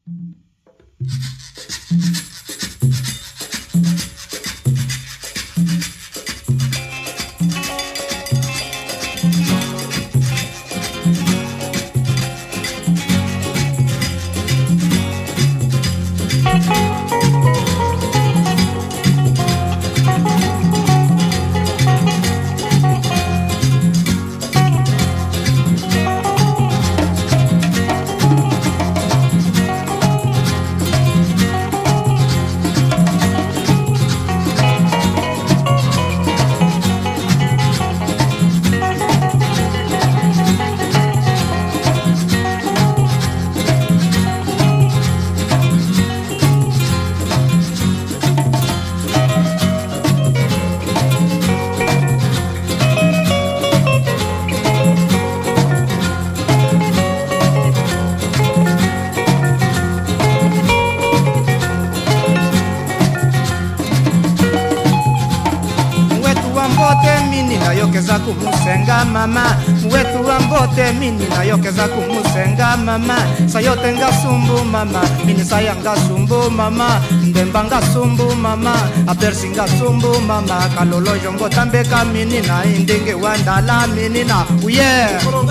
Nayokeza kumusenga mama wetu ambote mini nayokeza kumusenga mama sayote ngasumbu mama mini saya ngasumbu mama ndemba ngasumbu mama apersi ngasumbu mama kalolo jongo tambeka mini na indinge wandala mini na uye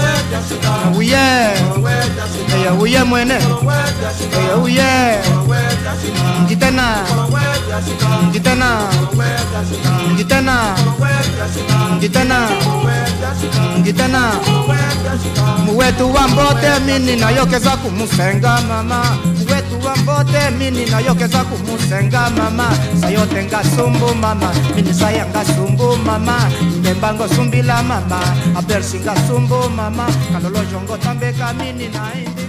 uye mwene uye ngitena Mwetu wambote mini nayokeza kumusenga mama Mwetu wambote mini nayokeza kumusenga mama Sayote ngasumbu mama Mini saya ngasumbu mama Ndemba ngosumbila mama Abersi ngasumbu mama Kalolo jongo tambeka mini na indi